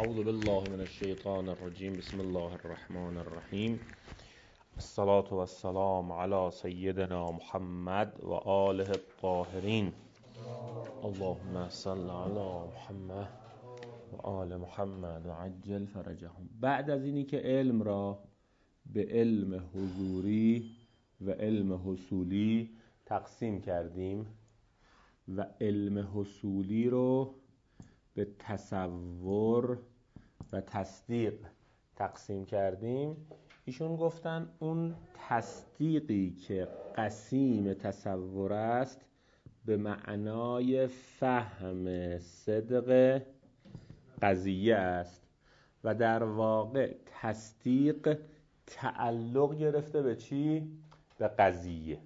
اعوذ بالله من الشیطان الرجیم. بسم الله الرحمن الرحیم. الصلاة والسلام علی سیدنا محمد و آله الطاهرین. اللهم صل علی محمد و آل محمد و عجل فرجهم. بعد از اینی که علم را به علم حضوری و علم حصولی تقسیم کردیم و علم حصولی رو به تصور و تصدیق تقسیم کردیم، ایشون گفتن اون تصدیقی که قسیم تصور است به معنای فهم صدق قضیه است و در واقع تصدیق تعلق گرفته به چی؟ به قضیه.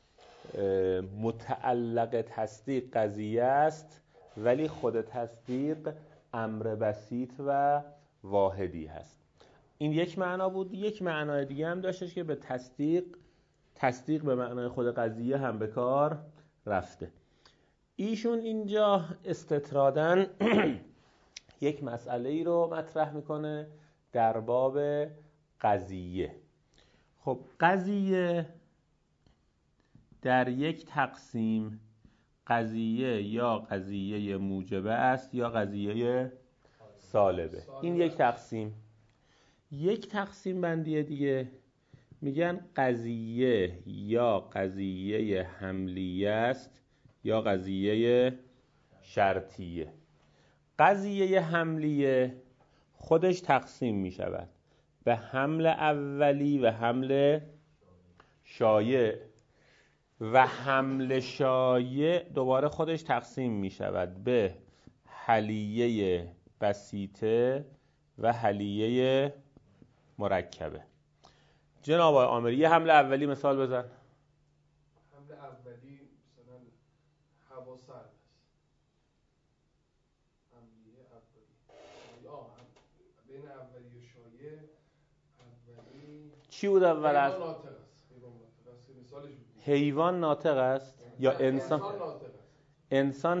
متعلق تصدیق قضیه است ولی خود تصدیق امر بسیط و واحدی هست. این یک معنا بود. یک معنای دیگه هم داشتش که به تصدیق به معنای خود قضیه هم به کار رفته. ایشون اینجا استطراداً یک مسئله ای رو مطرح میکنه در باب قضیه. خب قضیه در یک تقسیم قضیه یا قضیه موجبه است یا قضیه سالبه. این یک تقسیم. یک تقسیم بندی دیگه میگن قضیه یا قضیه حملیه است یا قضیه شرطیه. قضیه حملیه خودش تقسیم میشود به حمل اولی و حمل شایع و حمل شایع دوباره خودش تقسیم می شود به حلیه بسیطه و حلیه مرکبه. جناب آقای عامری یه حمل اولی مثال بزن. حمل اولی مثلا هوا سرد است. حملیه اولی بین اولی و شایع اولی چی بود اول است؟ حیوان ناطق است. مثالش بود. حیوان ناطق است یا انسان؟ انسان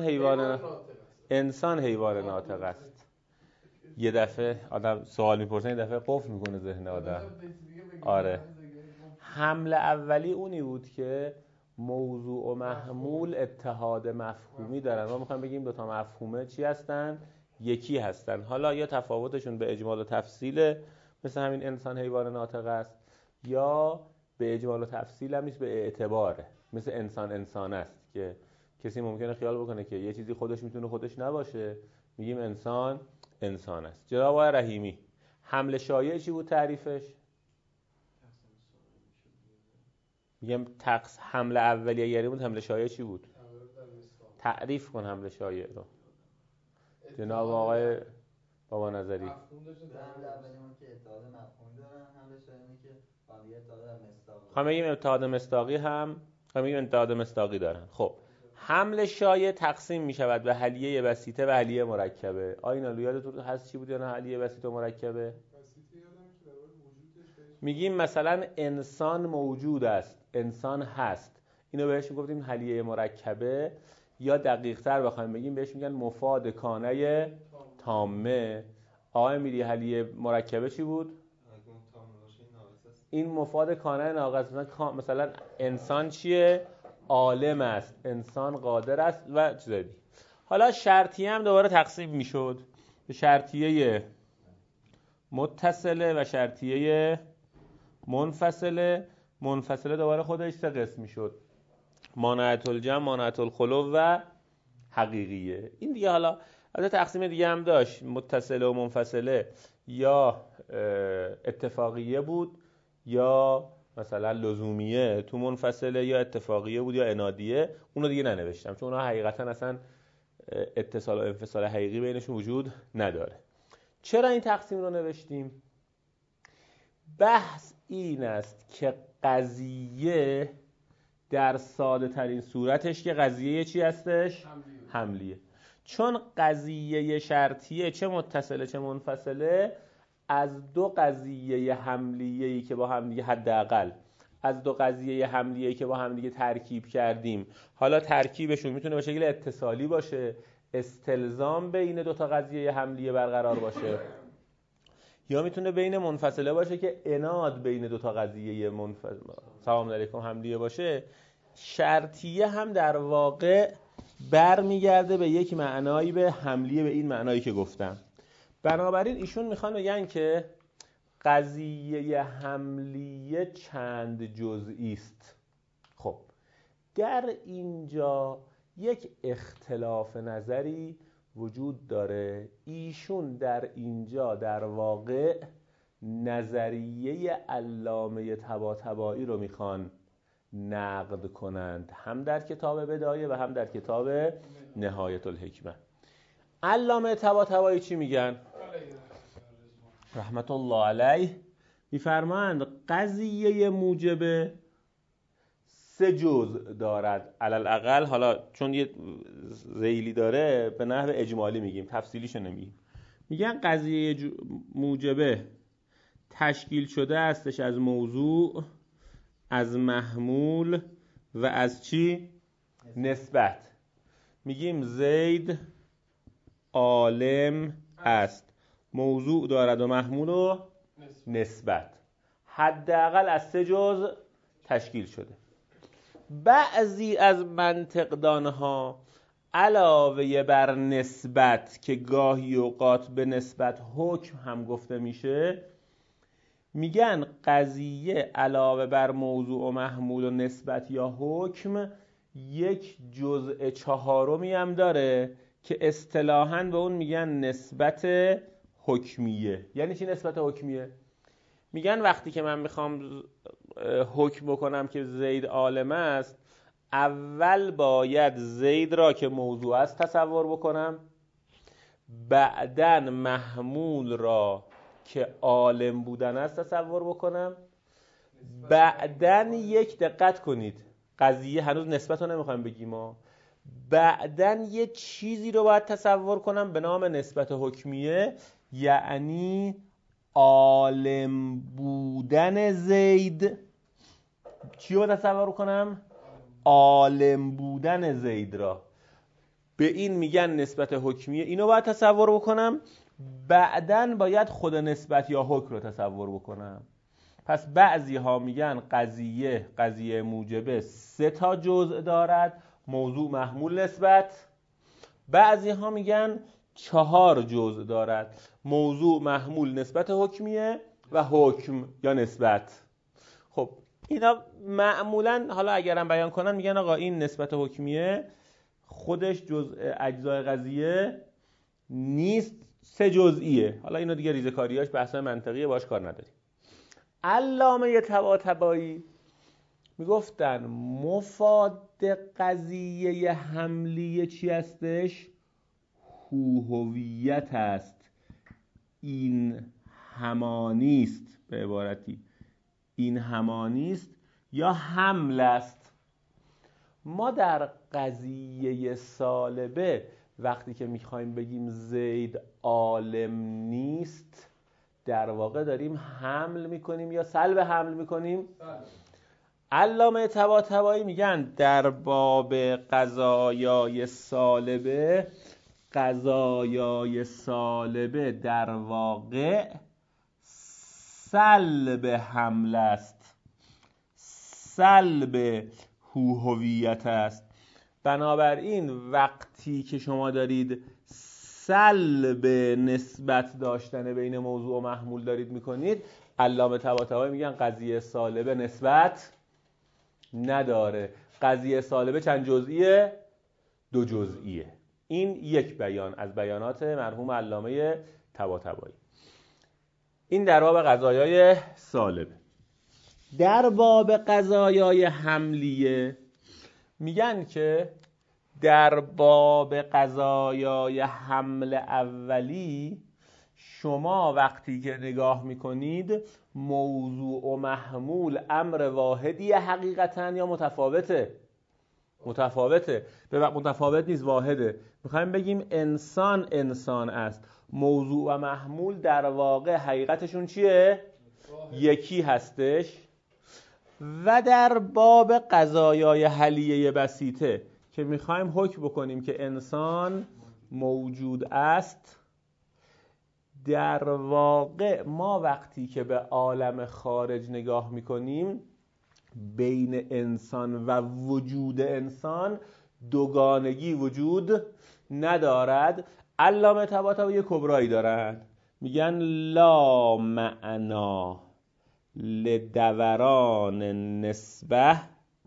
حیوان ناطق است. یه دفعه آدم سوال میپرسه، یه دفعه قفل میکنه ذهن آدم. آره. حمل اولی اونی بود که موضوع و محمول اتحاد مفهومی دارن. ما میخوایم بگیم دوتا مفهومه چی هستن؟ یکی هستن. حالا یا تفاوتشون به اجمال و تفصیل مثل همین انسان حیوان ناطق است، یا به اجمال و تفصیل هم نیست، به اعتباره. مثل انسان است که کسی ممکنه خیال بکنه که یه چیزی خودش میتونه خودش نباشه، میگیم انسان است. جناب آقای رحیمی حمل شایع چی بود تعریفش؟ میگم حمل اولیه یعنی بود. حمل شایع چی بود؟ تعریف کن حمل شایع رو جناب آقای بابا نظری. حمل اولی اون که اتحاد مفهومی دارن، حمل شایعی که با هم اتحاد مصداقی. خواهم بگیم اتحاد مصداقی هم اتحاد مصداقی دارن. خب حمل شایع تقسیم می شود به حلیه بسیطه و حلیه مرکبه. آینا یادتون هست چی بود یا نه حلیه بسیطه و مرکبه؟ میگیم مثلا انسان موجود است، انسان هست، اینو بهش میگفتیم حلیه مرکبه، یا دقیق تر بخوایم بگیم بهش میگن مفاد کانه تامه. آقای میری حلیه مرکبه چی بود؟ این مفاد کانه ناقص. مثلا انسان چیه؟ عالم است، انسان قادر است و چیزایی. حالا شرطیه هم دوباره تقسیم میشد به شرطیه متصله و شرطیه منفصله. منفصله دوباره خودش سه قسم میشد: مانعت الجمع، مانعت الخلو و حقیقیه. این دیگه حالا از تقسیم دیگه هم داشت. متصله و منفصله یا اتفاقیه بود یا مثلا لزومیه تو منفصله، یا اتفاقیه بود یا عنادیه. اونو دیگه ننوشتم چون اونها حقیقتا اصلا اتصال و انفصال حقیقی بینشون وجود نداره. چرا این تقسیم رو نوشتیم؟ بحث این است که قضیه در ساده ترین صورتش که قضیه چی هستش؟ حملیه. چون قضیه شرطیه چه متصله چه منفصله از دو قضیه حملیه‌ای که با هم دیگه حداقل از دو قضیه حملیه‌ای که با هم دیگه ترکیب کردیم، حالا ترکیبشون میتونه به شکل اتصالی باشه، استلزام بین دوتا قضیه حملیه برقرار باشه، یا میتونه بین منفصله باشه که عناد بین دوتا قضیه سلام علیکم حملیه باشه. شرطیه هم در واقع برمیگرده به یک معنایی، به حملیه به این معنایی که گفتم. بنابراین ایشون میخوان بگن که قضیه حملیه چند جزئی است. خب در اینجا یک اختلاف نظری وجود داره. ایشون در اینجا در واقع نظریه علامه طباطبایی رو میخوان نقد کنند، هم در کتاب بدایه و هم در کتاب نهایت الحکمه. علامه طباطبایی چی میگن؟ رحمت الله علیه میفرمایند قضیه موجبه 3 جزء دارد علل. حالا چون یه ذیلی داره به نحو اجمالی میگیم، تفصیلیشو نمیگیم. میگن قضیه موجبه تشکیل شده استش از موضوع، از محمول و از چی؟ نسبت. میگیم زید عالم است، موضوع دارد و محمول و نسبت. حداقل از 3 جزء تشکیل شده. بعضی از منطقدانها علاوه بر نسبت که گاهی اوقات به نسبت حکم هم گفته میشه، میگن قضیه علاوه بر موضوع و محمول و نسبت یا حکم یک جزء 4 هم داره که اصطلاحاً به اون میگن نسبت حکمیه. یعنی چی نسبت حکمیه؟ میگن وقتی که من میخوام حکم بکنم که زید عالم است، اول باید زید را که موضوع است تصور بکنم، بعدن محمول را که عالم بودن است تصور بکنم، بعدن یک دقت کنید قضیه هنوز نسبت رو نمیخوایم بگیم ما، بعدن یه چیزی رو باید تصور کنم به نام نسبت حکمیه، یعنی عالم بودن زید. چی رو تصور کنم؟ عالم بودن زید را. به این میگن نسبت حکمیه. اینو باید تصور بکنم، بعدن باید خود نسبت یا حکم رو تصور بکنم. پس بعضی ها میگن قضیه موجبه 3 تا جزء دارد، موضوع محمول نسبت. بعضی ها میگن 4 جزء دارد، موضوع محمول نسبت حکمیه و حکم یا نسبت. خب اینا معمولا حالا اگرم بیان کنن میگن آقا این نسبت حکمیه خودش جزء اجزای قضیه نیست، 3 جزئیه. حالا اینا دیگه ریزه‌کاریاش بحث‌های منطقیه، باش کار نداریم. علامه طباطبایی میگفتن مفاد قضیه حملیه چی هستش؟ هویت است. این همانیست، به عبارتی این همانیست یا حمل است. ما در قضیه سالبه وقتی که میخوایم بگیم زید عالم نیست، در واقع داریم حمل میکنیم یا سلب حمل میکنیم؟ علامه طباطبایی میگن در باب قضایای سالبه، قضایای سالبه در واقع سلب حمل است، سلب هویت است. بنابراین وقتی که شما دارید سلب نسبت داشتن بین موضوع و محمول دارید میکنید، علامه طباطبایی میگن قضیه سالبه نسبت نداره. قضیه سالبه چند جزئیه؟ 2 جزئیه. این یک بیان از بیانات مرحوم علامه طباطبایی. این در باب قضایای سالبه. در باب قضایای حملیه میگن که در باب قضایای حمل اولی شما وقتی که نگاه میکنید موضوع و محمول امر واحدی حقیقتا یا متفاوته؟ متفاوت نیست، واحده. میخوایم بگیم انسان است، موضوع و محمول در واقع حقیقتشون چیه؟ یکی هستش. و در باب قضایای حلیه بسیطه که میخوایم حکم بکنیم که انسان موجود است، در واقع ما وقتی که به عالم خارج نگاه میکنیم بین انسان و وجود انسان دوگانگی وجود ندارد. علامه طباطبایی کبرایی دارند، میگن لا معنا لدوران نسبه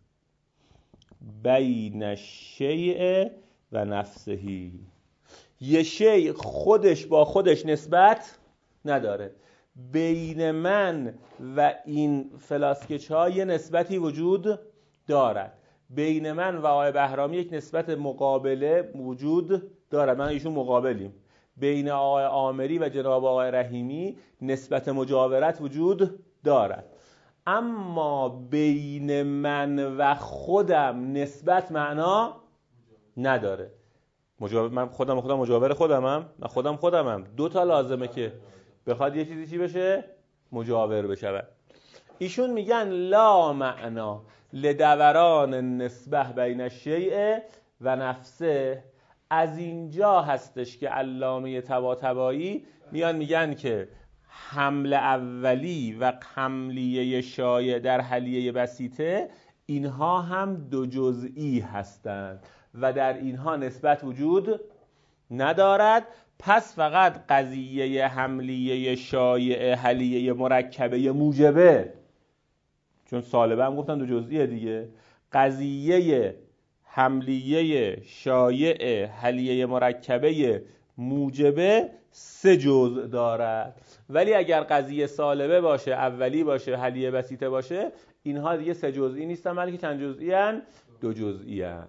بین الشیء و نفسهی. یه شیء خودش با خودش نسبت نداره، بین من و این فلاسکچ ها یه نسبتی وجود دارد، بین من و آقای بهرامی یک نسبت مقابله وجود دارد، من ایشون مقابلیم. بین آقای عامری و جناب آقای رحیمی نسبت مجاورت وجود دارد، اما بین من و خودم نسبت معنا نداره. من خودم مجاور خودمم، من خودمم. دو تا لازمه که بخواد یه چیزی چی بشه، مجاور بشه. ایشون میگن لا معنا لدوران نسبه بین الشیء و نفسه. از اینجا هستش که علامه طباطبایی میگن که حمل اولی و حملیه شایع در حلیه بسیطه اینها هم دو جزئی هستند و در اینها نسبت وجود ندارد. پس فقط قضیه حملیه شایع حلیه مرکبه موجبه، چون سالبه هم گفتن دو جزئیه دیگه، قضیه حملیه شایع حلیه مرکبه موجبه 3 جزء دارد، ولی اگر قضیه سالبه باشه، اولی باشه، حلیه بسیطه باشه، اینها دیگه 3 جزئی نیستن، بلکه چند جزئی ان؟ 2 جزئی ان.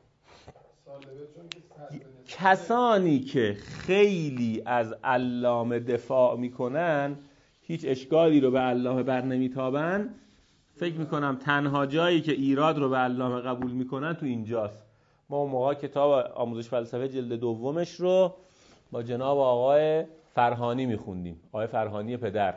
کسانی که خیلی از علامه دفاع میکنن، هیچ اشکالی رو به علامه بر نمیتابن، فکر میکنم تنها جایی که ایراد رو به علامه قبول میکنن تو اینجاست. ما اون موقع کتاب آموزش فلسفه جلد دومش رو با جناب آقای فرهانی میخوندیم، آقای فرهانی پدر.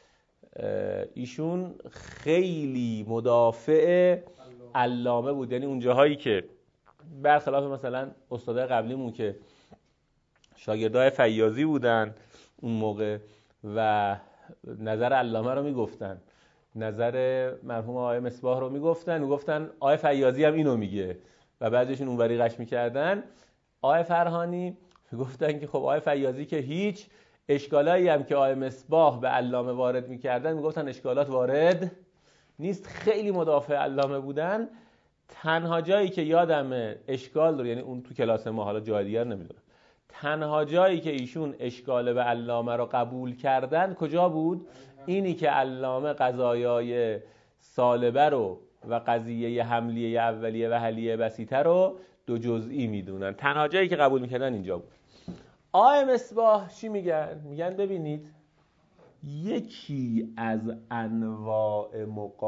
ایشون خیلی مدافع علامه بود، یعنی اون جاهایی که برخلاف مثلا استادای قبلیمون که شاگردای فیاضی بودن اون موقع و نظر علامه رو میگفتن، نظر مرحوم آقای مصباح رو میگفتن آقای فیاضی هم اینو میگه و بعضیشون اونوری قش میکردن. آقای فرهانی میگفتن که خب آقای فیاضی که هیچ، اشکالایی هم که آقای مصباح به علامه وارد میکردن میگفتن اشکالات وارد نیست. خیلی مدافع علامه بودن. تنها جایی که یادم اشکال رو، یعنی اون تو کلاس ما، حالا جای دیگر نمیدونم، تنها جایی که ایشون اشکال به علامه رو قبول کردن کجا بود؟ اینی که علامه قضایای سالبه رو و قضیه حملیه اولیه و حلیه بسیطه رو 2 جزئی میدونن. تنها جایی که قبول میکردن اینجا بود. آقای مصباح چی میگن؟ میگن ببینید، یکی از انواع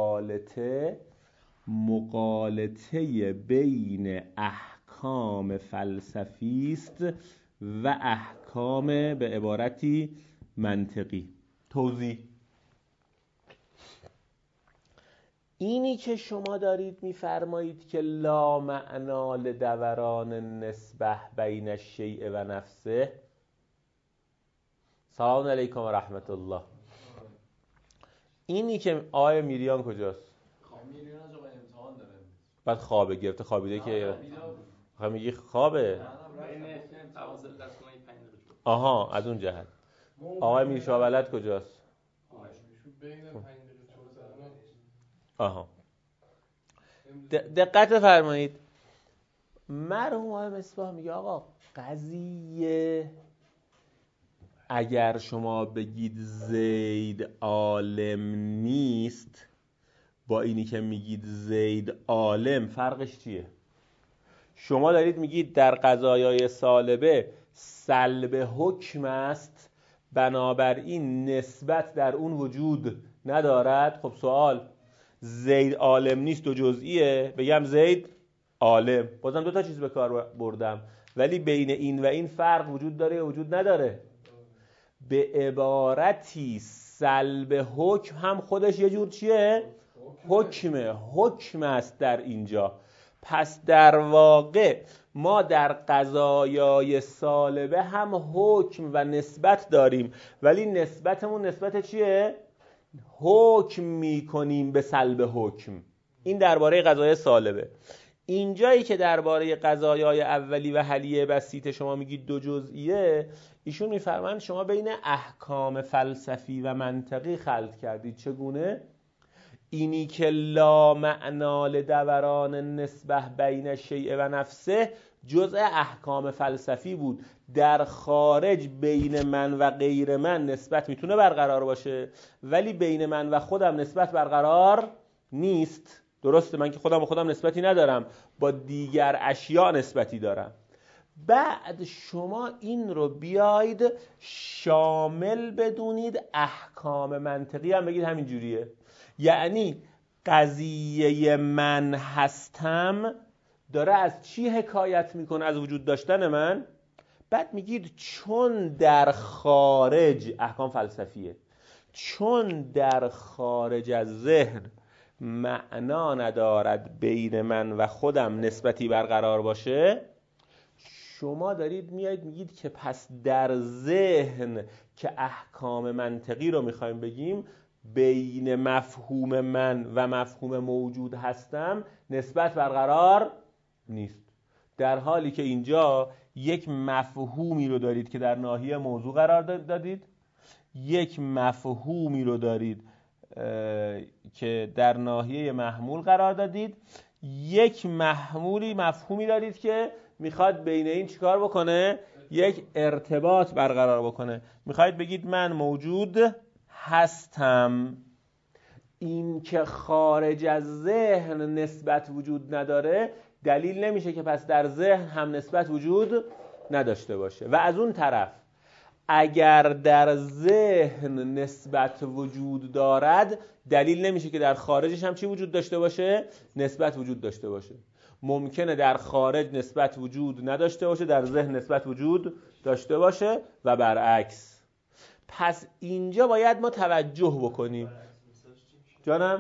مقالطه بین احکام فلسفی است و احکام به عبارتی منطقی. توضیح: اینی که شما دارید میفرمایید که لا معنا لدوران نسبه بین الشیء و نفسه. سلام علیکم و رحمت الله. اینی که آقای میریان کجاست؟ میریان از آقای امتحان داره، بعد خوابه گرفته خوابیده که میگی خوابه. آها، از اون جهت. آقای میرشاه ولد کجاست؟ آها، دقت فرمایید. مرحوم آقای مصباح میگه آقا قضیه اگر شما بگید زید عالم نیست با اینی که میگید زید عالم، فرقش چیه؟ شما دارید میگید در قضایای سالبه سلب حکم است، بنابراین نسبت در اون وجود ندارد. خب سوال، زید عالم نیست 2 جزئیه، بگم زید عالم، بازم 2 تا چیز به کار بردم، ولی بین این و این فرق وجود داره یا وجود نداره؟ به عبارتی سلب حکم هم خودش یه جور چیه؟ حکم است در اینجا. پس در واقع ما در قضایای سالبه هم حکم و نسبت داریم، ولی نسبتمون نسبت چیه؟ حکم میکنیم به سلب حکم. این درباره قضایای سالبه. اینجایی که درباره قضایای اولی و حلیه بسیط شما میگید دو جزئیه، ایشون میفرمایند شما بین احکام فلسفی و منطقی خلط کردید. چگونه؟ اینی که لا معنا لدوران نسبه بین شیء و نفسه جزء احکام فلسفی بود. در خارج بین من و غیر من نسبت میتونه برقرار باشه، ولی بین من و خودم نسبت برقرار نیست. درسته، من که خودم با خودم نسبتی ندارم، با دیگر اشیاء نسبتی دارم. بعد شما این رو بیاید شامل بدونید احکام منطقی هم بگید همین جوریه. یعنی قضیه من هستم داره از چی حکایت میکنه؟ از وجود داشتن من. بعد میگید چون در خارج، احکام فلسفیه، چون در خارج از ذهن معنا ندارد بین من و خودم نسبتی برقرار باشه، شما دارید میایید میگید که پس در ذهن که احکام منطقی رو میخوایم بگیم، بین مفهوم من و مفهوم موجود هستم نسبت برقرار نیست. در حالی که اینجا یک مفهومی رو دارید که در ناحیه موضوع قرار دادید، یک مفهومی رو دارید که در ناحیه محمول قرار دادید، یک مفهومی دارید که میخواد بین این چیکار بکنه؟ یک ارتباط برقرار بکنه. میخواید بگید من موجود هستم. این که خارج از ذهن نسبت وجود نداره دلیل نمیشه که پس در ذهن هم نسبت وجود نداشته باشه. و از اون طرف اگر در ذهن نسبت وجود دارد دلیل نمیشه که در خارجش هم چی وجود داشته باشه؟ نسبت وجود داشته باشه. ممکنه در خارج نسبت وجود نداشته باشه، در ذهن نسبت وجود داشته باشه و برعکس. پس اینجا باید ما توجه بکنیم. جانم؟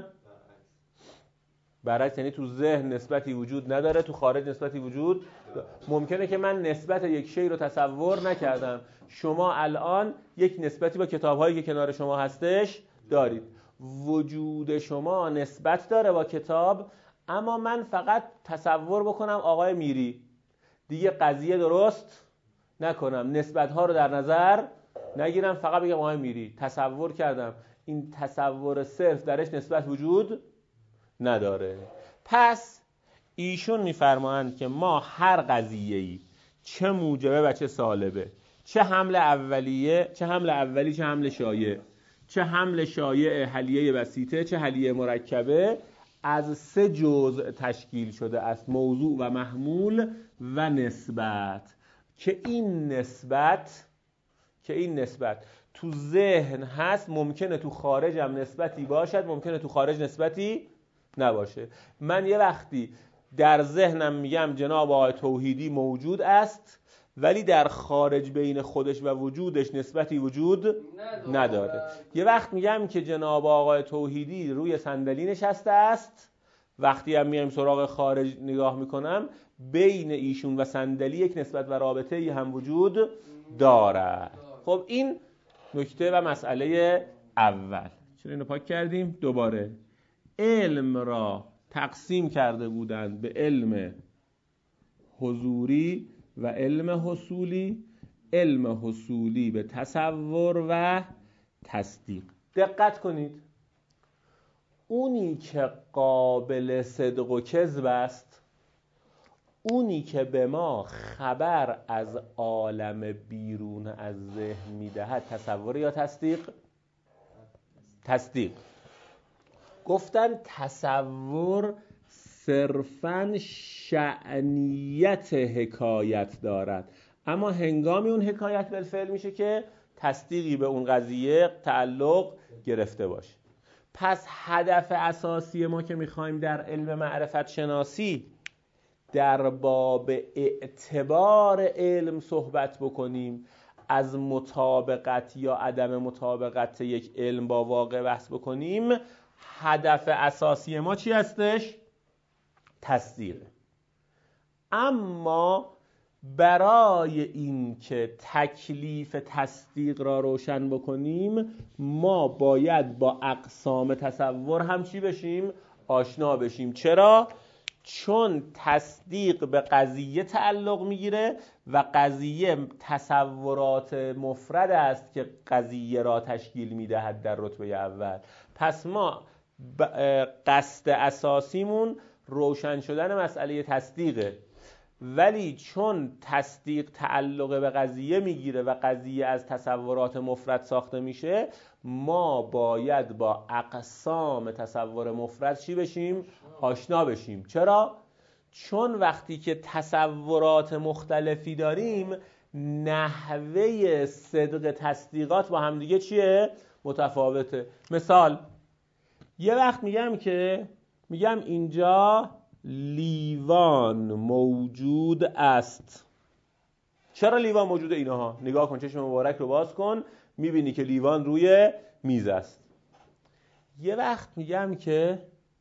برعکس یعنی تو ذهن نسبتی وجود نداره، تو خارج نسبتی وجود ممکنه که من نسبت یک شی رو تصور نکردم، شما الان یک نسبتی با کتاب‌هایی که کنار شما هستش دارید. وجود شما نسبت داره با کتاب، اما من فقط تصور بکنم آقای میری، دیگه قضیه درست نکنم، نسبت‌ها رو در نظر نگیرم، فقط بگم آقای میری، تصور کردم. این تصور صرف درش نسبت وجود نداره. پس ایشون میفرمایند که ما هر قضیه‌ای، چه موجبه و چه سالبه، چه حمل اولیه، چه حمل اولی، چه حمل شایع، چه حمل شایع حلیه بسیطه، چه حلیه مرکبه، از 3 جزء تشکیل شده است: موضوع و محمول و نسبت. که این نسبت تو ذهن هست، ممکنه تو خارج هم نسبتی باشد، ممکنه تو خارج نسبتی نباشه. من یه وقتی در ذهنم میگم جناب آقای توحیدی موجود است، ولی در خارج بین خودش و وجودش نسبتی وجود نداره. یه وقت میگم که جناب آقای توحیدی روی صندلی نشسته است، وقتی هم میایم سراغ خارج نگاه میکنم بین ایشون و صندلی یک نسبت و رابطه‌ای هم وجود داره. خب این نکته و مسئله اول. چرا اینو پاک کردیم؟ دوباره علم را تقسیم کرده بودند به علم حضوری و علم حصولی. علم حصولی به تصور و تصدیق. دقت کنید، اونی که قابل صدق و کذب است، اونی که به ما خبر از عالم بیرون از ذهن میدهد، تصور یا تصدیق؟ تصدیق. گفتن تصور صرفاً شأنیت حکایت دارد، اما هنگامی اون حکایت بالفعل میشه که تصدیقی به اون قضیه تعلق گرفته باشه. پس هدف اساسی ما که میخوایم در علم معرفت شناسی در باب اعتبار علم صحبت بکنیم، از مطابقت یا عدم مطابقت یک علم با واقع بحث بکنیم، هدف اساسی ما چی هستش؟ تصدیق. اما برای این که تکلیف تصدیق را روشن بکنیم ما باید با اقسام تصور هم چی بشیم؟ آشنا بشیم. چرا؟ چون تصدیق به قضیه تعلق میگیره و قضیه تصورات مفرد است که قضیه را تشکیل میدهد در رتبه اول. پس ما قصد اساسیمون روشن شدن مسئله تصدیقه، ولی چون تصدیق تعلق به قضیه میگیره و قضیه از تصورات مفرد ساخته میشه، ما باید با اقسام تصور مفرد چی بشیم؟ آشنا بشیم. چرا؟ چون وقتی که تصورات مختلفی داریم نحوه صدق تصدیقات با هم دیگه چیه؟ متفاوته. مثال یه وقت میگم اینجا لیوان موجود است. چرا لیوان موجوده؟ اینها نگاه کن، چشم مبارک رو باز کن، میبینی که لیوان روی میز است. یه وقت میگم که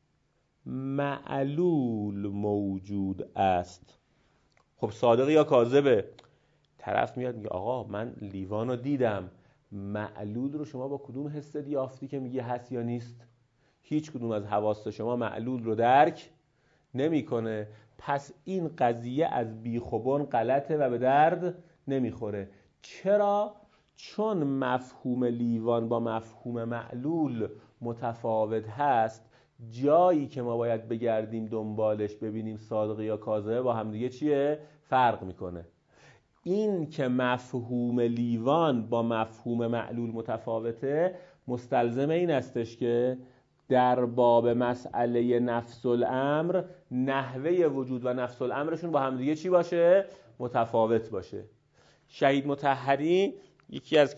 معلول موجود است. خب صادق یا کاذبه؟ طرف میاد میگه آقا من لیوان رو دیدم. معلول رو شما با کدوم حس یافتی که میگه هست یا نیست؟ هیچ کدوم از حواس شما معلول رو درک نمیکنه. پس این قضیه از بیخ و بن غلطه و به درد نمیخوره. چرا؟ چون مفهوم لیوان با مفهوم معلول متفاوت هست. جایی که ما باید بگردیم دنبالش ببینیم صادق یا کاذبه با هم دیگه چیه؟ فرق میکنه. این که مفهوم لیوان با مفهوم معلول متفاوته مستلزم این استش که در باب مسئله نفس الامر نحوه وجود و نفس الامرشون با هم دیگه چی باشه؟ متفاوت باشه. شهید مطهری یکی از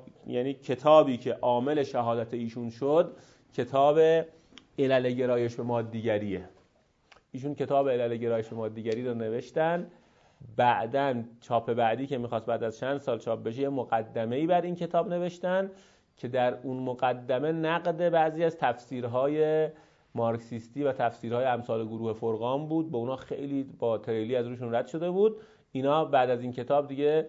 کتابی که عامل شهادت ایشون شد کتاب علل گرایش به مادیگریه. ایشون کتاب علل گرایش به مادیگری رو نوشتن، بعدن چاپ بعدی که میخواست بعد از چند سال چاپ بشه یه مقدمه‌ای بر این کتاب نوشتن که در اون مقدمه نقد بعضی از تفسیرهای مارکسیستی و تفسیرهای امثال گروه فرقان بود. به اونا خیلی با تریلی از روشون رد شده بود. اینا بعد از این کتاب دیگه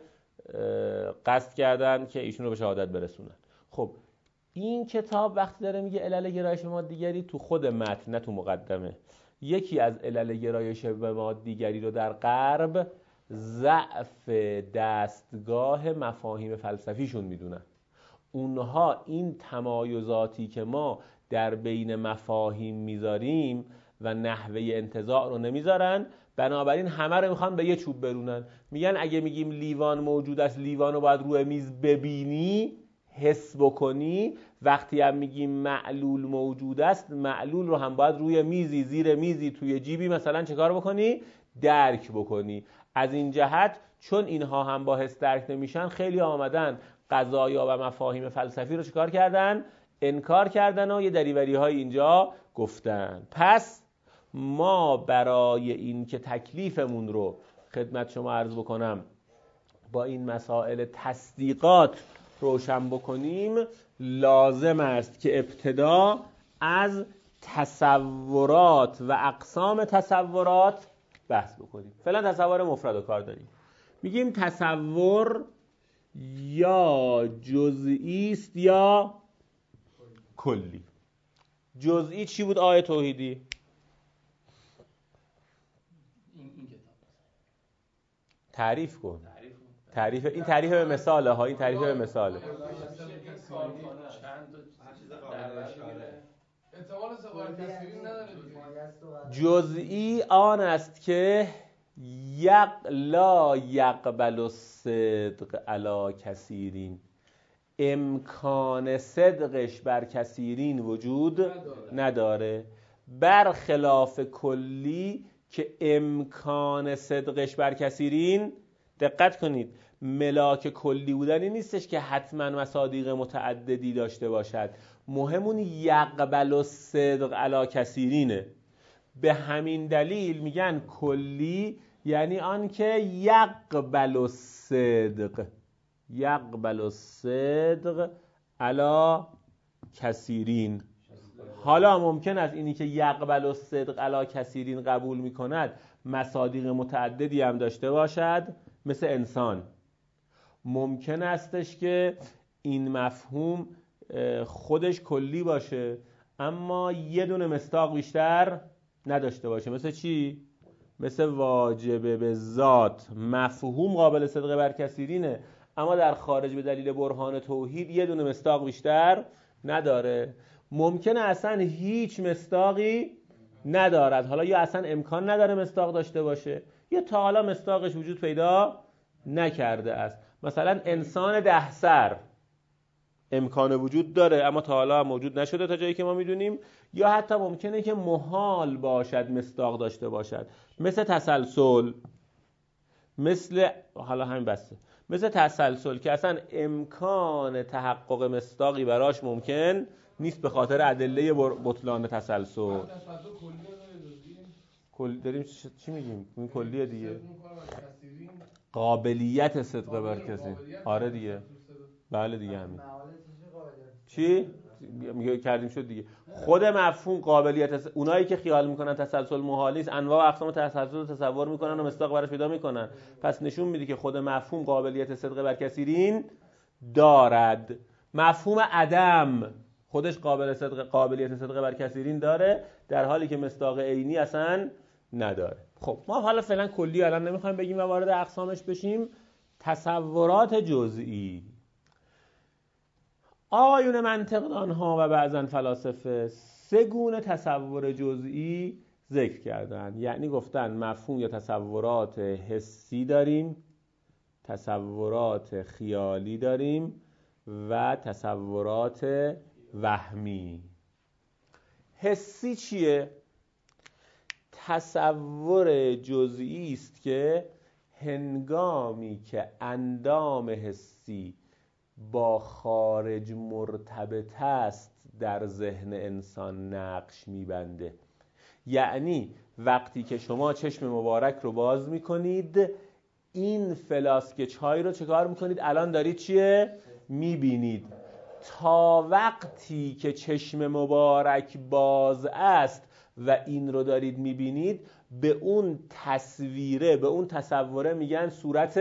قصد کردن که ایشون رو به شهادت برسونن. خب این کتاب وقتی داره میگه علل گرایش به مادیگری، تو خود متن نه تو مقدمه، یکی از علل گرایش به مادیگری رو در غرب ضعف دستگاه مفاهیم فلسفیشون میدونن. اونها این تمایزاتی که ما در بین مفاهیم میذاریم و نحوه انتزاع رو نمیذارن، بنابراین همه رو میخوان به یه چوب برونن. میگن اگه میگیم لیوان موجود است، لیوان رو باید روی میز ببینی، حس بکنی. وقتی هم میگیم معلول موجود است، معلول رو هم باید روی میزی، زیر میزی، توی جیبی مثلا چه کار بکنی؟ درک بکنی. از این جهت چون اینها هم با حس درک نمیشن، خیلی آمدن قضایا و مفاهیم فلسفی رو چیکار کردن؟ انکار کردن و یه دریوری های اینجا گفتن. پس ما برای این که تکلیفمون رو خدمت شما عرض بکنم با این مسائل تصدیقات روشن بکنیم، لازم است که ابتدا از تصورات و اقسام تصورات بحث بکنیم. فعلا تصور مفرد رو کار داریم. میگیم تصور یا جزئی است یا کلی. جزئی چی بود آیه توحیدی؟ این کتاب تعریف کن. این تعریف به مثاله ها. این تعریف به مثاله. جزئی آن است که لا یقبل الصدق علی کثیرین، امکان صدقش بر کثیرین وجود نداره، برخلاف کلی که امکان صدقش بر کثیرین. دقت کنید، ملاک کلی بودنی نیستش که حتما مصادیق متعددی داشته باشد، مهمون یقبل الصدق علی کثیرینه. به همین دلیل میگن کلی یعنی آن که یقبل الصدق علی کثیرین. حالا ممکن است اینی که یقبل الصدق علی کثیرین قبول میکند مصادیق متعددی هم داشته باشد مثل انسان. ممکن استش که این مفهوم خودش کلی باشه اما یه دونه مصداق بیشتر نداشته باشه. مثل چی؟ مثل واجب به ذات مفهوم قابل صدق بر کثیرینه اما در خارج به دلیل برهان توحید یه دونه مصداق بیشتر نداره. ممکنه اصلا هیچ مصداقی ندارد، حالا یا اصلا امکان نداره مصداق داشته باشه یا تا حالا مصداقش وجود پیدا نکرده است. مثلا انسان 10 سر امکان وجود داره اما تا حالا موجود نشده تا جایی که ما میدونیم، یا حتی ممکنه که محال باشد مصداق داشته باشد، مثل تسلسل، مثل حالا همین بسته، مثل تسلسل که اصلا امکان تحقق مصداقی براش ممکن نیست به خاطر ادله بطلان تسلسل. کل داریم چی میگیم؟ این کلیه دیگه. قابلیت صدق بر کسی. آره دیگه. بله دیگه همین. چی؟ میگه کردیم شد دیگه. خود مفهوم قابلیت اونایی که خیال میکنن تسلسل محال نیست، انواع و اقسام تسلسل رو تصور میکنن و مصداق براش پیدا میکنن. پس نشون میده که خود مفهوم قابلیت صدق بر کثیرین دارد. مفهوم عدم خودش قابلیت صدق بر کثیرین داره در حالی که مصداق عینی اصلا نداره. خب ما حالا فعلا کلی الان نمیخوایم بگیم و وارد اقسامش بشیم. تصورات جزئی. آقایون منطقدان ها و بعضن فلاسفه 3 گونه تصور جزئی ذکر کردن. یعنی گفتن مفهوم یا تصورات حسی داریم، تصورات خیالی داریم و تصورات وهمی. حسی چیه؟ تصور جزئی است که هنگامی که اندام حسی با خارج مرتبط است در ذهن انسان نقش میبنده. یعنی وقتی که شما چشم مبارک رو باز میکنید این فلاسک چای رو چه کار میکنید؟ الان دارید چیه؟ میبینید. تا وقتی که چشم مبارک باز است و این رو دارید میبینید به اون تصویره، به اون تصوره میگن صورت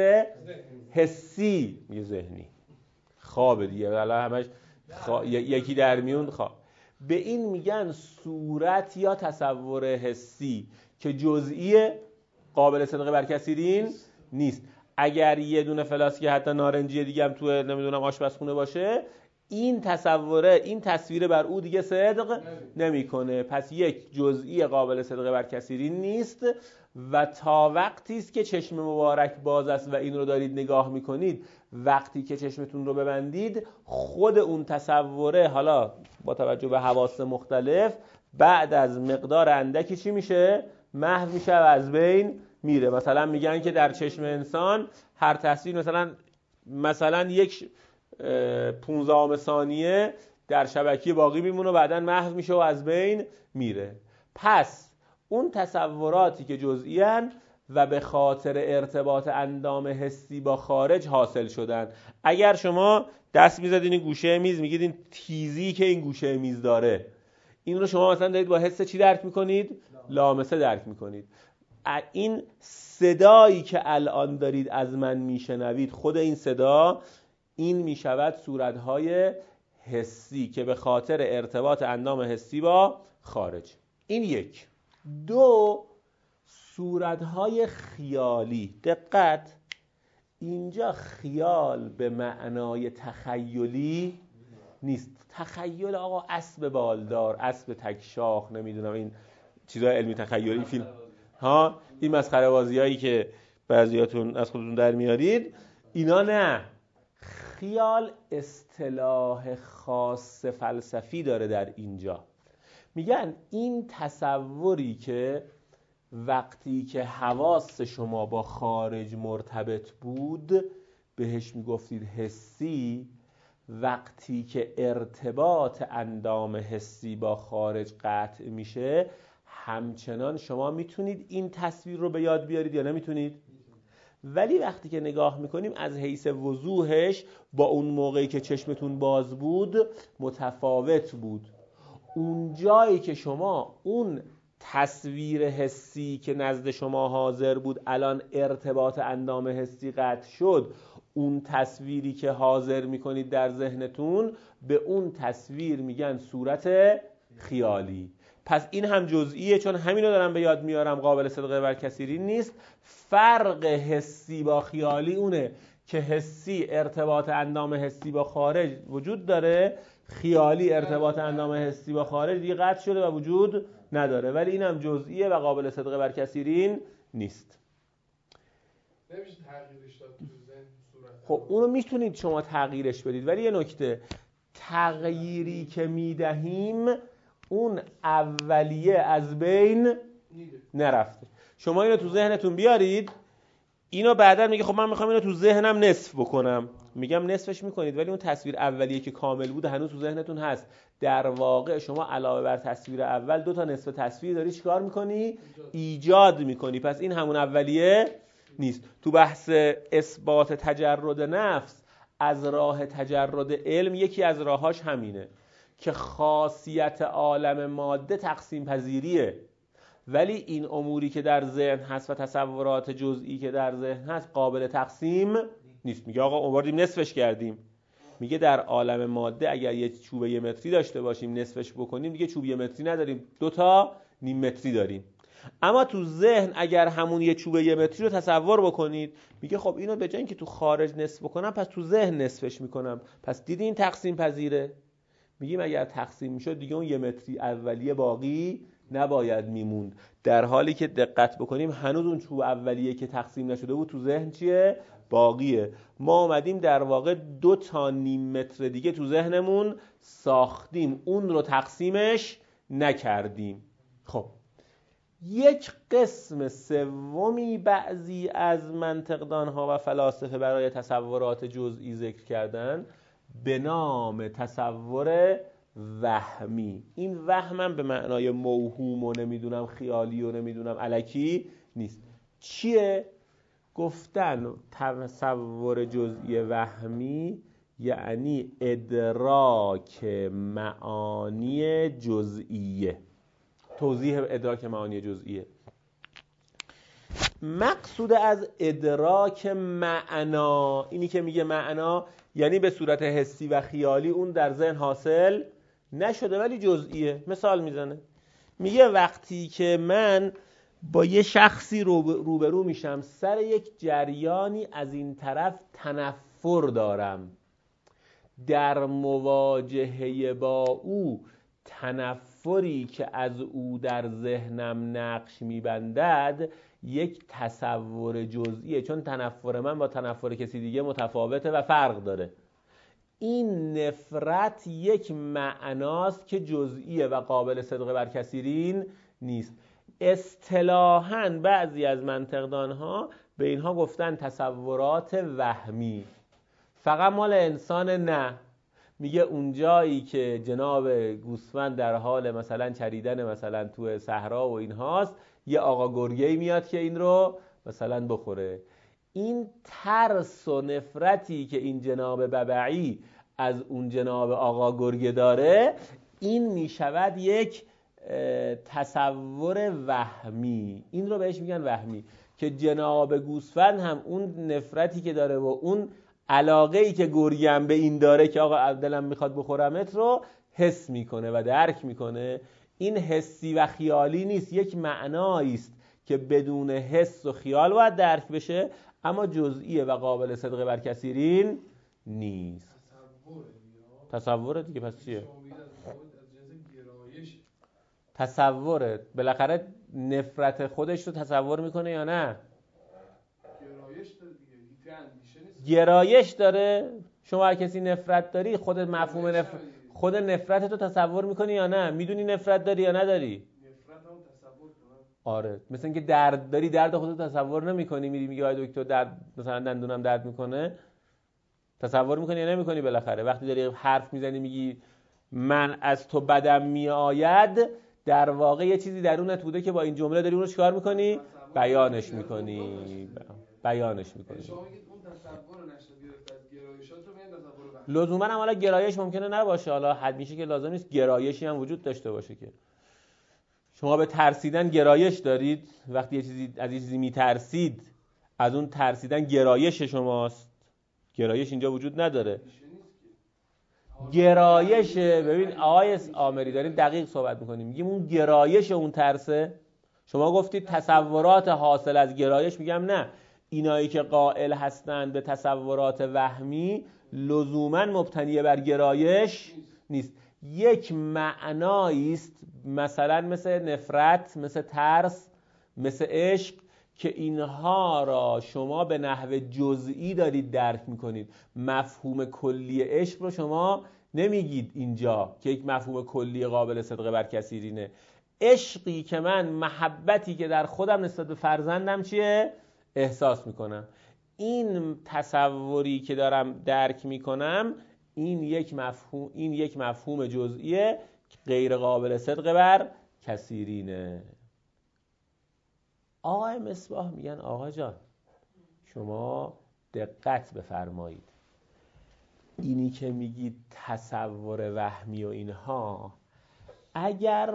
حسی، میگه ذهنی. خوابه دیگه، حالا همش یکی در میون خواب. به این میگن صورت یا تصور حسی که جزئی قابل صدق بر کثیرین نیست. اگر یه دونه فلاسکی حتی نارنجی دیگه هم تو نمیدونم آشپزخونه باشه، این تصوره، این تصویر بر او دیگه صدق نمیکنه. پس یک جزئی قابل صدق بر کثیرین نیست و تا وقتی است که چشم مبارک باز است و این رو دارید نگاه میکنید، وقتی که چشمتون رو ببندید خود اون تصوره حالا با توجه به حواس مختلف بعد از مقدار اندکی چی میشه؟ محو میشه و از بین میره. مثلا میگن که در چشم انسان هر تصویر مثلا یک 15 ثانیه در شبکیه باقی میمونه و بعداً محو میشه و از بین میره. پس اون تصوراتی که جزئی ان و به خاطر ارتباط اندام حسی با خارج حاصل شدن. اگر شما دست میزدین این گوشه میز، میگید این تیزی که این گوشه میز داره، این رو شما مثلا دارید با حس چی درک میکنید؟ لامسه درک میکنید. این صدایی که الان دارید از من میشنوید، خود این صدا این میشود صورتهای حسی که به خاطر ارتباط اندام حسی با خارج. این یک. 2 صورتهای خیالی. دقت، اینجا خیال به معنای تخیلی نیست. تخیل آقا اسب بالدار، اسب تکشاخ، نمیدونم این چیزای علمی تخیلی، فیلم ها، این مسخره بازیایی که بعضیاتون از خودتون در میارید، اینا نه. خیال اصطلاح خاص فلسفی داره در اینجا. میگن این تصوری که وقتی که حواس شما با خارج مرتبط بود بهش میگفتید حسی، وقتی که ارتباط اندام حسی با خارج قطع میشه همچنان شما میتونید این تصویر رو به یاد بیارید یا نمیتونید؟ ولی وقتی که نگاه میکنیم از حیث وضوحش با اون موقعی که چشمتون باز بود متفاوت بود. اون جایی که شما اون تصویر حسی که نزد شما حاضر بود الان ارتباط اندام حسی قطع شد، اون تصویری که حاضر میکنید در ذهنتون به اون تصویر میگن صورت خیالی. پس این هم جزئیه، چون همینو دارم به یاد میارم، قابل صدق بر کثیری نیست. فرق حسی با خیالی اونه که حسی ارتباط اندام حسی با خارج وجود داره، خیالی ارتباط اندام حسی با خارج دیگه قطع شده و وجود نداره، ولی این هم جزئیه و قابل صدق بر کثیرین نیست. نمیشه تغییرش داد تو ذهن صورت. خب اونو میتونید شما تغییرش بدید، ولی یه نکته، تغییری که میدهیم اون اولیه از بین نرفته. شما اینو تو ذهنتون بیارید، اینو بعدا میگه خب من میخوام اینو تو ذهنم نصف بکنم، میگم نصفش میکنید، ولی اون تصویر اولیه که کامل بود هنوز تو ذهنتون هست. در واقع شما علاوه بر تصویر اول 2 تا نصف تصویر داری چیکار میکنی؟ ایجاد میکنی. پس این همون اولیه نیست. تو بحث اثبات تجرد نفس از راه تجرد علم یکی از راهاش همینه که خاصیت عالم ماده تقسیم پذیریه، ولی این اموری که در ذهن هست و تصورات جزئی که در ذهن هست قابل تقسیم نیست. میگه آقا آوردیم نصفش کردیم، میگه در عالم ماده اگر یه چوب 1 متری داشته باشیم نصفش بکنیم دیگه چوب 1 متری نداریم، 2 تا نیم متری داریم. اما تو ذهن اگر همون یه چوب 1 متری رو تصور بکنید، میگه خب اینو به جای اینکه تو خارج نصف بکنم پس تو ذهن نصفش میکنم. پس دیدین تقسیم پذیره. میگیم اگر تقسیم میشد دیگه اون 1 متری اولیه باقی نباید میموند، در حالی که دقت بکنیم هنوز اون چوب اولیه که تقسیم نشده بود تو ذهن چیه؟ باقیه. ما اومدیم در واقع 2 تا نیم متر دیگه تو ذهنمون ساختیم، اون رو تقسیمش نکردیم. خب یک قسم سومی بعضی از منطقدانها و فلاسفه برای تصورات جزئی ذکر کردن به نام تصور وهمی. این وهمم به معنای موهوم و نمیدونم خیالی و نمیدونم الکی نیست. چیه؟ گفتن تصور جزئی وهمی یعنی ادراک معانی جزئیه. توضیح ادراک معانی جزئیه. مقصود از ادراک معنا، اینی که میگه معنا یعنی به صورت حسی و خیالی اون در ذهن حاصل نشده ولی جزئیه. مثال میزنه، میگه وقتی که من با یه شخصی روبرو میشم، سر یک جریانی از این طرف تنفر دارم، در مواجهه با او تنفری که از او در ذهنم نقش میبندد یک تصور جزئیه، چون تنفر من با تنفر کسی دیگه متفاوته و فرق داره. این نفرت یک معناست که جزئیه و قابل صدق بر کثیرین نیست. اصطلاحاً بعضی از منطقدانها به اینها گفتن تصورات وهمی. فقط مال انسان نه. میگه اونجایی که جناب گوسفند در حال مثلا چریدن مثلا تو صحرا و اینهاست، یه آقا گرگه‌ای میاد که این رو مثلا بخوره. این ترس و نفرتی که این جناب ببعی از اون جناب آقا گرگه داره، این میشود یک تصور وهمی. این رو بهش میگن وهمی، که جناب گوسفند هم اون نفرتی که داره و اون علاقه‌ای که گرگم به این داره که آقا دلم میخواد بخورمت رو حس میکنه و درک میکنه. این حسی و خیالی نیست، یک معنایی است که بدون حس و خیال باید درک بشه، اما جزئیه و قابل صدق بر کثیرین نیست. تصوره دیگه. پس چیه؟ تصوره. بالاخره نفرت خودش رو تصور میکنه یا نه؟ گرایش داره. شما هر کسی نفرت داری، خود مفهوم نفرت، خود نفرت رو تصور میکنی یا نه؟ میدونی نفرت داری یا نداری؟ آره، مثل اینکه درد داری، درد خودت تصور نمی‌کنی، میری میگی آی دکتر درد مثلا دندونم درد میکنه، تصور می‌کنی یا نمی‌کنی؟ بالاخره وقتی داری حرف میزنی میگی من از تو بدم میآید، در واقع یه چیزی درونت بوده که با این جمله داری اونو چیکار می‌کنی؟ بیانش می‌کنی. بیانش می‌کنی. شما میگید اون تصور نشه گرفت از گرایشات رو میگن تصور وهمی. لزوما هم حالا گرایش ممکنه نباشه، حالا حد میشه که لازم نیست گرایشی هم وجود داشته باشه که شما به ترسیدن گرایش دارید؟ وقتی از یه چیزی میترسید، از اون ترسیدن گرایش شماست. گرایش اینجا وجود نداره. گرایش، ببین آقای آمری داریم دقیق صحبت میکنیم، میگیم اون گرایش اون ترسه. شما گفتید تصورات حاصل از گرایش، میگم نه، اینایی که قائل هستند به تصورات وهمی لزوماً مبتنی بر گرایش نیست. یک معنایی است، مثلا مثل نفرت، مثل ترس، مثل عشق، که اینها را شما به نحو جزئی دارید درک میکنید. مفهوم کلی عشق رو شما نمیگید اینجا که یک مفهوم کلی قابل صدق بر کثیرینه. عشقی که من، محبتی که در خودم نسبت به فرزندم چیه؟ احساس میکنم. این تصوری که دارم درک میکنم، این یک مفهوم جزئیه که غیر قابل صدق بر کثیرینه. آقای مصباح میگن آقا جان شما دقت بفرمایید، اینی که میگید تصور وهمی و اینها، اگر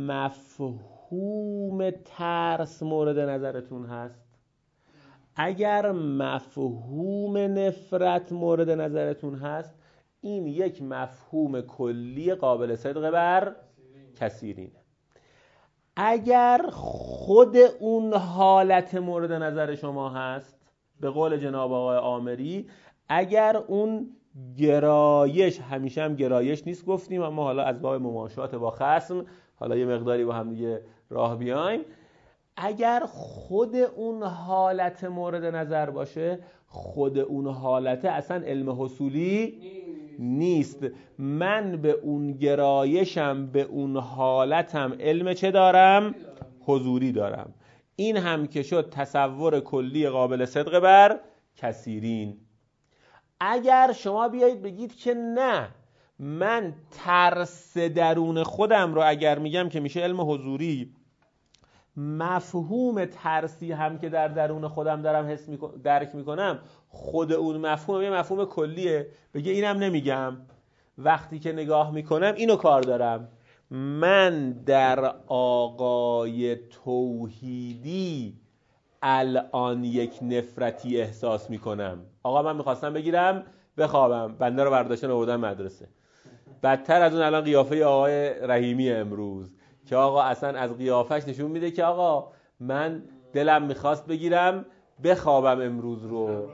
مفهوم ترس مورد نظرتون هست، اگر مفهوم نفرت مورد نظرتون هست، این یک مفهوم کلی قابل صدق بر کثیرینه. اگر خود اون حالت مورد نظر شما هست، به قول جناب آقای آمری، اگر اون گرایش، همیشه هم گرایش نیست گفتیم، اما حالا از باب مماشات با خصم حالا یه مقداری با هم دیگه راه بیایم، اگر خود اون حالت مورد نظر باشه، خود اون حالت اصلا علم حصولی نیست. من به اون گرایشم، به اون حالتم علم چه دارم؟ حضوری دارم. این هم که شد تصور کلی قابل صدق بر کثیرین. اگر شما بیایید بگید که نه، من ترس درون خودم رو اگر میگم که میشه علم حضوری، مفهوم ترسی هم که در درون خودم دارم درک میکنم، خود اون مفهوم یه مفهوم کلیه، بگه اینم نمیگم، وقتی که نگاه میکنم اینو کار دارم. من در آقای توحیدی الان یک نفرتی احساس میکنم. آقا من میخواستم بگیرم بخوابم، بنده رو برداشتن آوردن مدرسه. بدتر از اون الان قیافه آقای رحیمی امروز که آقا اصلا از قیافش نشون میده که آقا من دلم میخواست بگیرم بخوابم امروز رو.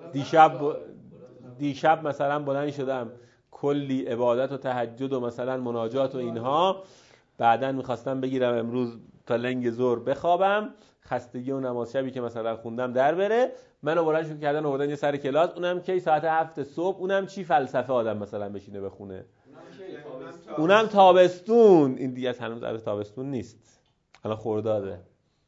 دیشب مثلا بلند شدم کلی عبادت و تهجد و مثلا مناجات و اینها، بعدن میخواستم بگیرم امروز تا لنگ ظهر بخوابم، خستگی و نماز شبی که مثلا خوندم در بره، منو بلند شد کردن آوردن یه سر کلاس، اونم کی ساعت 7 صبح، اونم چی فلسفه آدم مثلا بشینه بخونه، اونم تابستون. این دیگه هنوز از تابستون نیست، الان خرداده.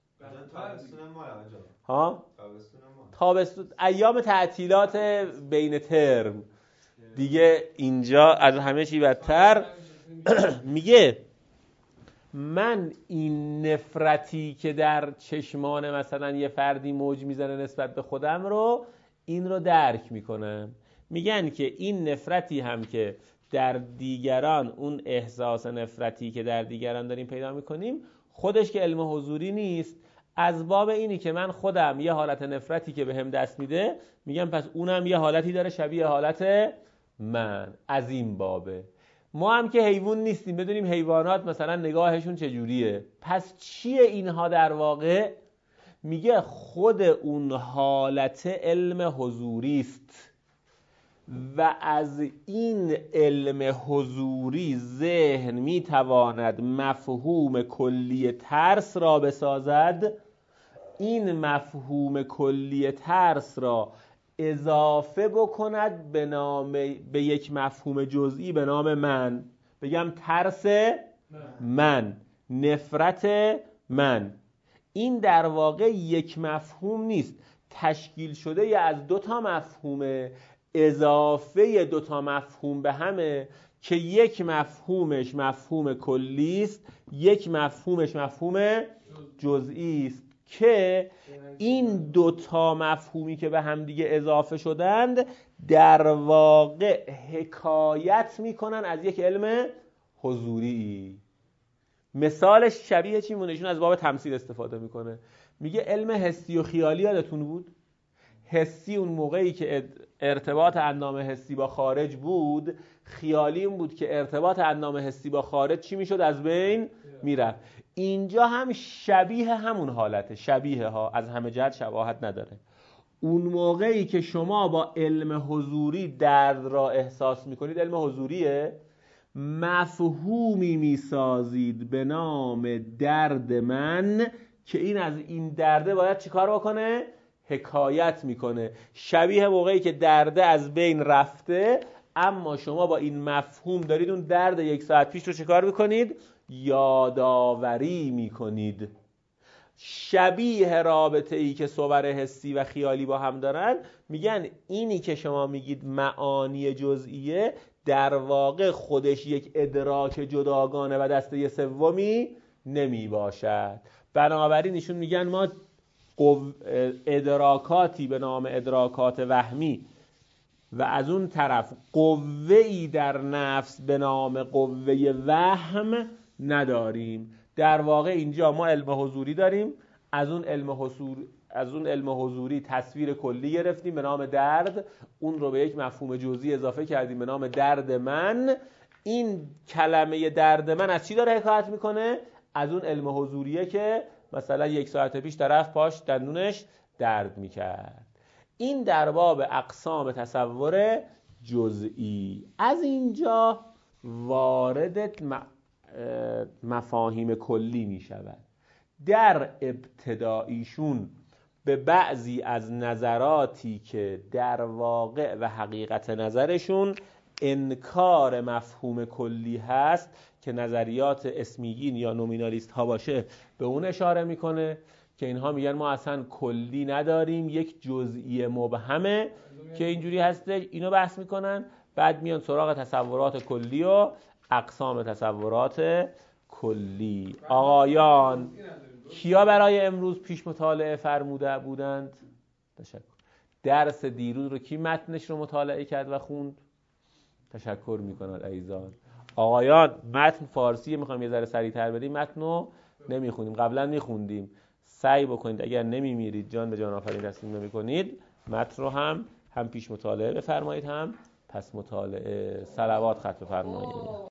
ها؟ تابستون ایام تعطیلات بین ترم دیگه. اینجا از همه چی بدتر میگه من این نفرتی که در چشمان مثلا یه فردی موج میزنه نسبت به خودم رو، این رو درک میکنم. میگن که این نفرتی هم که در دیگران، اون احساس نفرتی که در دیگران داریم پیدا میکنیم، خودش که علم حضوری نیست، از باب اینی که من خودم یه حالت نفرتی که بهم دست میده، میگم پس اونم یه حالتی داره شبیه حالت من. از این بابه. ما هم که حیوان نیستیم بدونیم حیوانات مثلا نگاهشون چجوریه. پس چیه اینها در واقع؟ میگه خود اون حالت علم حضوری است و از این علم حضوری ذهن میتواند مفهوم کلی ترس را بسازد. این مفهوم کلی ترس را اضافه بکند به یک مفهوم جزئی به نام من. بگم ترس من، نفرت من. این در واقع یک مفهوم نیست، تشکیل شده از دو تا مفهومه، اضافه دو تا مفهوم به همه، که یک مفهومش مفهوم کلی است، یک مفهومش مفهوم جزئی است، که این دو تا مفهومی که به هم دیگه اضافه شدند در واقع حکایت میکنن از یک علم حضوری. مثالش شبیه چی مونه؟ ایشون از باب تمثیل استفاده میکنه. میگه علم حسی و خیالی یادتون بود؟ حسی اون موقعی که ارتباط اندام حسی با خارج بود، خیالی این بود که ارتباط اندام حسی با خارج چی میشد؟ از بین میرفت. اینجا هم شبیه همون حالته، شبیه ها، از همه جهت شباهت نداره. اون موقعی که شما با علم حضوری درد را احساس میکنید، علم حضوریه، مفهومی میسازید به نام درد من که این از این درده باید چیکار بکنه؟ حکایت میکنه. شبیه موقعی که درده از بین رفته، اما شما با این مفهوم دارید اون درد 1 ساعت پیش رو چیکار میکنید؟ یادآوری میکنید. شبیه رابطه ای که صور حسی و خیالی با هم دارن، میگن اینی که شما میگید معانی جزئیه، در واقع خودش یک ادراک جداگانه و دسته سومی نمی باشد. بنابراین ایشون میگن ما ادراکاتی به نام ادراکات وهمی و از اون طرف قوه‌ای در نفس به نام قوه وهم نداریم. در واقع اینجا ما علم حضوری داریم، از اون علم حضوری تصویر کلی گرفتیم به نام درد، اون رو به یک مفهوم جزئی اضافه کردیم به نام درد من. این کلمه درد من از چی داره حکایت میکنه؟ از اون علم حضوریه که مثلا 1 ساعت پیش طرف پاش دندونش درد میکرد. این در باب اقسام تصور جزئی. از اینجا وارد مفاهیم کلی می شود. در ابتداییشون به بعضی از نظراتی که در واقع و حقیقت نظرشون انکار مفهوم کلی هست که نظریات اسمیگین یا نومینالیست ها باشه، به اون اشاره میکنه که اینها میگن ما اصلا کلی نداریم، یک جزئی مبهمه که اینجوری هسته. اینو بحث میکنن، بعد میان سراغ تصورات کلی و اقسام تصورات کلی. آقایان کیا برای امروز پیش مطالعه فرموده بودند؟ تشکر. درس دیروز رو کی متنش رو مطالعه کرد و خوند؟ تشکر میکنند عزیزان. آقایان متن فارسی میخوایم یه ذره سریع‌تر بریم، متن رو نمیخونیم، قبلا میخوندیم. سعی بکنید اگر نمیمیرید، جان به جان آفرین تسلیم نمی‌کنید، متن رو هم پیش مطالعه بفرمایید، هم پس مطالعه. صلوات ختم بفرمایید.